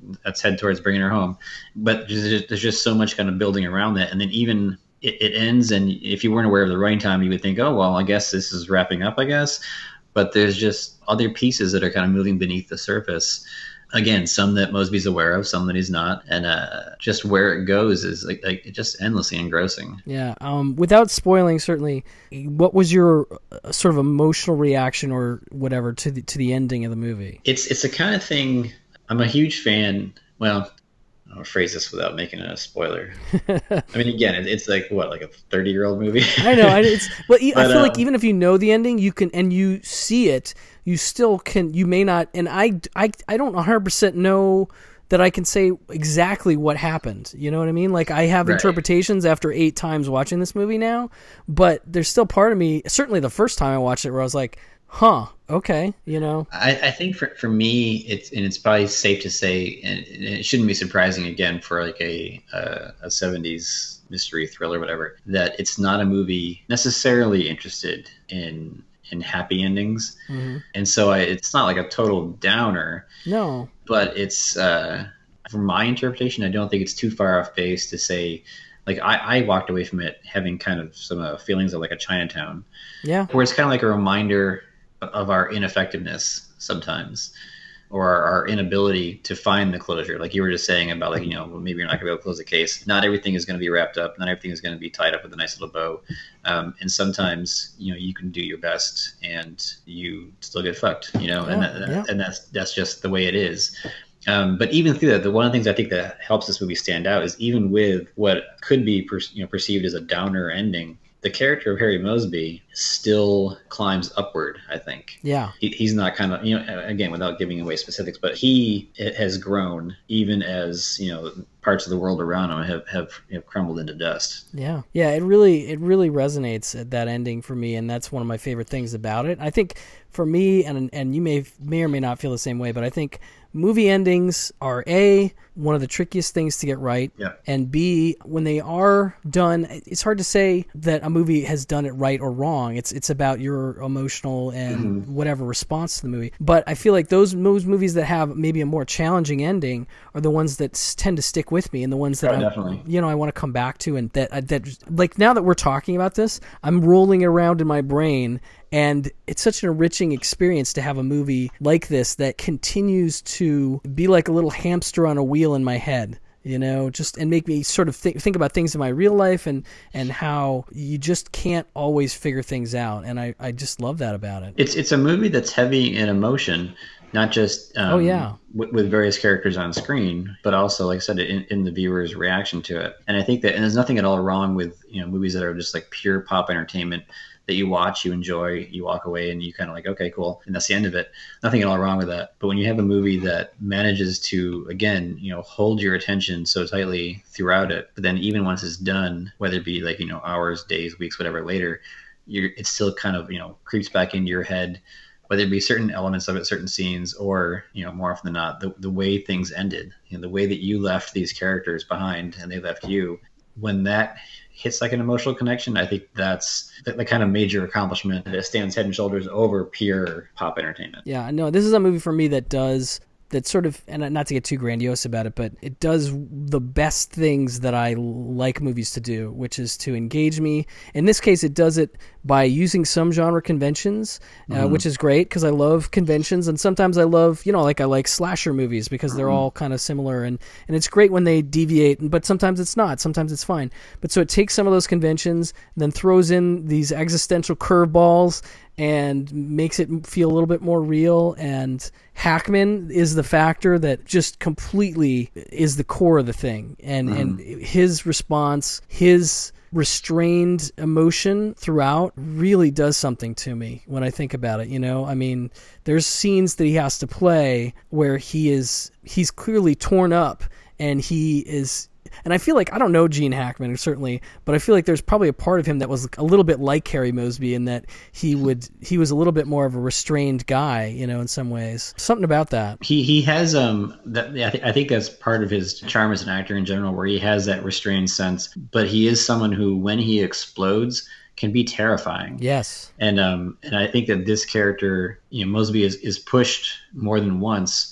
let's head towards bringing her home. But there's just, there's just so much kind of building around that. And then even it, it ends, and if you weren't aware of the running time, you would think, oh, well, I guess this is wrapping up, I guess. But there's just other pieces that are kind of moving beneath the surface. Again, some that Mosby's aware of, some that he's not, and uh, just where it goes is like, like just endlessly engrossing. Yeah. Um, without spoiling, certainly, what was your uh, sort of emotional reaction or whatever to the to the ending of the movie? It's it's the kind of thing. I'm a huge fan. Well, I'll phrase this without making it a spoiler. I mean, again, it, it's like what, like a thirty year old movie. I know. It's but, but I feel uh, like even if you know the ending, you can and you see it, you still can. You may not, and I I I don't one hundred percent know that I can say exactly what happened. You know what I mean? Like I have Right. interpretations after eight times watching this movie now, but there's still part of me. Certainly, the first time I watched it, where I was like, "Huh, okay," you know. I, I think for, for me, it's and it's probably safe to say, and it shouldn't be surprising again for like a a, a seventies mystery thriller, whatever, that it's not a movie necessarily interested in in happy endings, Mhm. and so I, it's not like a total downer. No. But it's uh, from my interpretation, I don't think it's too far off base to say. Like I, I walked away from it having kind of some uh, feelings of like a Chinatown, Yeah. where it's kind of like a reminder of our ineffectiveness sometimes, or our, our inability to find the closure. Like you were just saying about like, you know, well, maybe you're not gonna be able to close the case. Not everything is going to be wrapped up. Not everything is going to be tied up with a nice little bow. Um, and sometimes, you know, you can do your best and you still get fucked, you know, and, Yeah, that, yeah. and that's, that's just the way it is. Um, but even through that, the one of the things I think that helps this movie stand out is even with what could be per, you know, perceived as a downer ending, the character of Harry Mosby still climbs upward, I think. Yeah. He, he's not kind of, you know, again, without giving away specifics, but he has grown even as, you know, parts of the world around him have, have, have crumbled into dust. Yeah. Yeah, it really it really resonates at that ending for me, and that's one of my favorite things about it. I think for me, and and you may may or may not feel the same way, but I think movie endings are A, one of the trickiest things to get right, Yeah. and B, when they are done, it's hard to say that a movie has done it right or wrong. It's it's about your emotional and Mhm. whatever response to the movie. But I feel like those those movies that have maybe a more challenging ending are the ones that s- tend to stick with me, and the ones that Oh, I, definitely. you know I want to come back to, and that I- that like now that we're talking about this, I'm rolling it around in my brain. And it's such an enriching experience to have a movie like this that continues to be like a little hamster on a wheel in my head, you know, just and make me sort of think, think about things in my real life and, and how you just can't always figure things out. And I, I just love that about it. It's it's a movie that's heavy in emotion, not just um, Oh, yeah. with, with various characters on screen, but also, like I said, in, in the viewer's reaction to it. And I think that, and there's nothing at all wrong with, you know, movies that are just like pure pop entertainment that you watch, you enjoy, you walk away, and you kind of like, okay, cool, and that's the end of it. Nothing at all wrong with that. But when you have a movie that manages to, again, you know, hold your attention so tightly throughout it, but then even once it's done, whether it be like, you know, hours, days, weeks, whatever later, you're, it still kind of, you know, creeps back into your head, whether it be certain elements of it, certain scenes, or, you know, more often than not, the, the way things ended, you know, the way that you left these characters behind and they left you. When that hits like an emotional connection, I think that's the, the kind of major accomplishment that stands head and shoulders over pure pop entertainment. Yeah, no, this is a movie for me that does that sort of, and not to get too grandiose about it, but it does the best things that I like movies to do, which is to engage me. In this case, it does it by using some genre conventions, uh, Mhm. which is great because I love conventions, and sometimes I love, you know, like I like slasher movies because they're Mhm. all kind of similar, and, and it's great when they deviate, but sometimes it's not. Sometimes it's fine. But so it takes some of those conventions, then throws in these existential curveballs and makes it feel a little bit more real. And Hackman is the factor that just completely is the core of the thing. And, Mhm. and his response, his restrained emotion throughout really does something to me when I think about it. You know, I mean, there's scenes that he has to play where he is, he's clearly torn up and he is, and I feel like, I don't know Gene Hackman certainly, but I feel like there's probably a part of him that was a little bit like Harry Mosby in that he would, he was a little bit more of a restrained guy, you know, in some ways. Something about that. He he has um that I, th- I think that's part of his charm as an actor in general, where he has that restrained sense, but he is someone who, when he explodes, can be terrifying. Yes. And um and I think that this character, you know, Mosby is is pushed more than once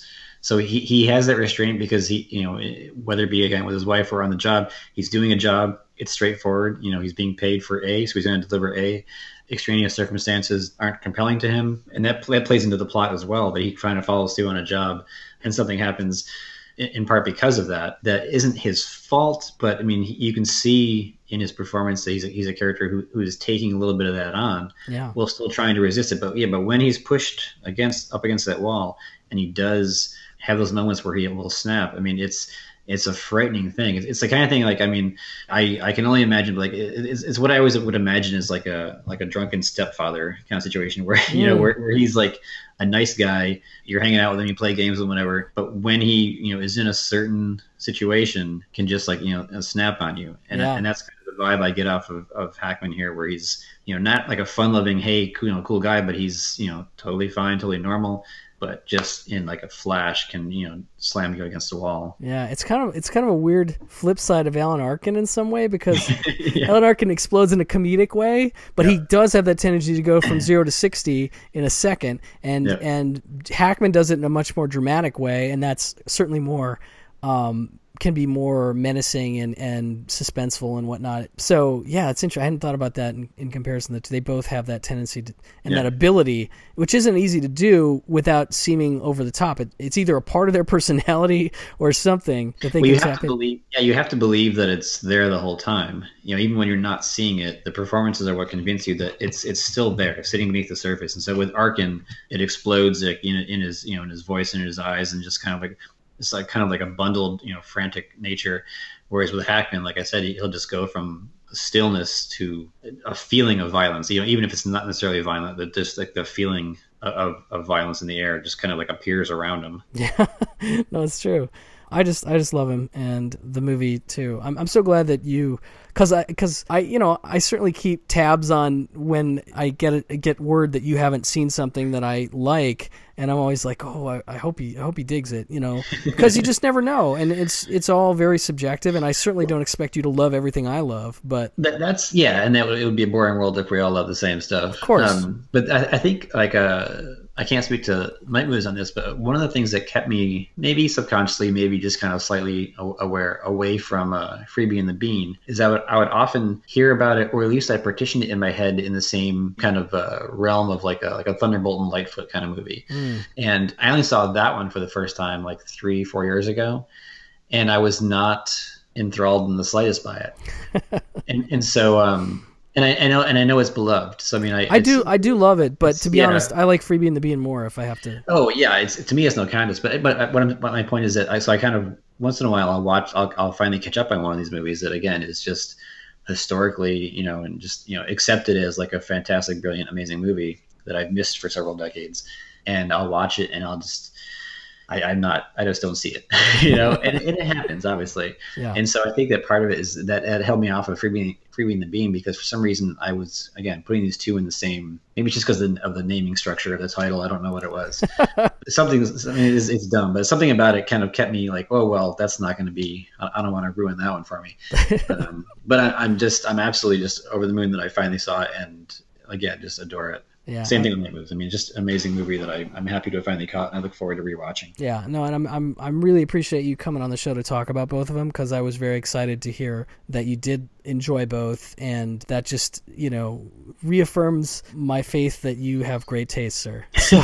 So he, he has that restraint because he, you know, whether it be again with his wife or on the job, he's doing a job. It's straightforward. You know, he's being paid for A, so he's going to deliver A. Extraneous circumstances aren't compelling to him, and that that plays into the plot as well. That he kind of follows through on a job, and something happens in, in part because of that. That isn't his fault, but I mean, you can see in his performance that he's a, he's a character who, who is taking a little bit of that on, Yeah. while still trying to resist it. But yeah, but when he's pushed against up against that wall, and he does have those moments where he will snap. I mean, it's it's a frightening thing. It's, it's the kind of thing like I mean, I, I can only imagine like it, it's, it's what I always would imagine is like a like a drunken stepfather kind of situation where you know Mm. where, where he's like a nice guy, you're hanging out with him, you play games with him, whatever. But when he you know is in a certain situation, can just like you know snap on you, and Yeah. and that's kind of the vibe I get off of, of Hackman here, where he's you know not like a fun loving hey cool, you know cool guy, but he's you know totally fine, totally normal. But just in like a flash can you know slam you against the wall. Yeah, it's kind of it's kind of a weird flip side of Alan Arkin in some way because Alan Arkin explodes in a comedic way, but he does have that tendency to go from zero to sixty in a second, and Yeah. and Hackman does it in a much more dramatic way, and that's certainly more um, can be more menacing and, and suspenseful and whatnot. So yeah, it's interesting. I hadn't thought about that in, in comparison. That they both have that tendency to, and Yeah. that ability, which isn't easy to do without seeming over the top. It, it's either a part of their personality or something that they Well, you can have tap to in. believe. Yeah, you have to believe that it's there the whole time. You know, even when you're not seeing it, the performances are what convince you that it's it's still there, sitting beneath the surface. And so with Arkin, it explodes like, in in his you know in his voice and in his eyes, and just kind of like it's like kind of like a bundled you know frantic nature. Whereas with Hackman, like I said, he'll just go from stillness to a feeling of violence. You know, even if it's not necessarily violent, but just like the feeling of of violence in the air just kind of like appears around him. Yeah, no, it's true. I just, I just love him and the movie too. I'm, I'm so glad that you, cause I, cause I, you know, I certainly keep tabs on when I get it, get word that you haven't seen something that I like, and I'm always like, oh, I, I hope he, I hope he digs it, you know, because you just never know, and it's, it's all very subjective, and I certainly don't expect you to love everything I love, but That, that's yeah, and that would, it would be a boring world if we all love the same stuff. Of course. um, but I, I think like uh, I can't speak to night movies on this, but one of the things that kept me maybe subconsciously, maybe just kind of slightly aware away from uh, Freebie and the Bean is I would I would often hear about it, or at least I partitioned it in my head in the same kind of uh, realm of like a like a Thunderbolt and Lightfoot kind of movie. Mm. And I only saw that one for the first time like three four years ago, and I was not enthralled in the slightest by it. and and so um. And I, I know, and I know it's beloved. So I mean, I I do, I do love it, but to be yeah. honest, I like Freebie and the Bean more if I have to. Oh yeah, it's to me it's no kindness, but but what, I'm, what my point is that I so I kind of once in a while I'll watch I'll I'll finally catch up on one of these movies that again is just historically you know and just you know accepted as like a fantastic, brilliant, amazing movie that I've missed for several decades, and I'll watch it and I'll just. I, I'm not. I just don't see it, you know. And, and it happens, obviously. Yeah. And so I think that part of it is that it held me off of Freebie, Freebie and the Bean because for some reason I was again putting these two in the same. Maybe it's just because of, of the naming structure of the title. I don't know what it was. Something. I mean, it's, it's dumb, but something about it kind of kept me like, oh well, that's not going to be. I, I don't want to ruin that one for me. But, um, but I, I'm just. I'm absolutely just over the moon that I finally saw it, and again, just adore it. Yeah. Same thing with Night Moves. I mean, just an amazing movie that I, I'm happy to have finally caught, and I look forward to rewatching. Yeah, no, and I'm I'm I'm really appreciate you coming on the show to talk about both of them because I was very excited to hear that you did enjoy both, and that just you know reaffirms my faith that you have great taste, sir. So,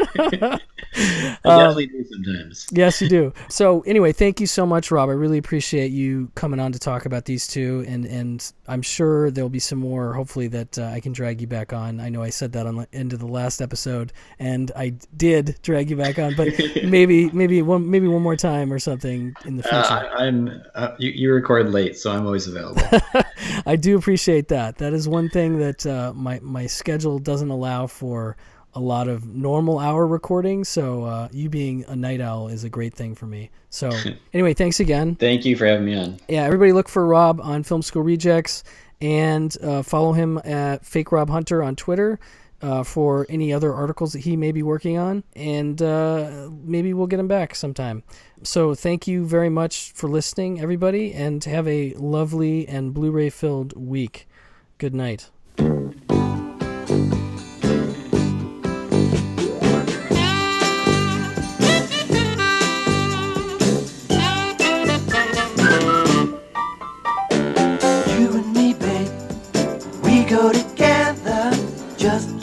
I definitely do sometimes. Yes, you do. So anyway, thank you so much, Rob. I really appreciate you coming on to talk about these two, and and I'm sure there'll be some more. Hopefully that uh, I can drag you back on. I know I said that on the end of the last episode, and I did drag you back on, but maybe maybe one maybe one more time or something in the future. Uh, I'm uh, you, you record late, so I'm always available. I do appreciate that. That is one thing that uh, my my schedule doesn't allow for a lot of normal hour recording. So uh, you being a night owl is a great thing for me. So anyway, thanks again. Thank you for having me on. Yeah, everybody look for Rob on Film School Rejects, and uh, follow him at Fake Rob Hunter on Twitter uh, for any other articles that he may be working on, and uh, maybe we'll get him back sometime. So thank you very much for listening, everybody, and have a lovely and Blu-ray filled week. Good night. grow together, just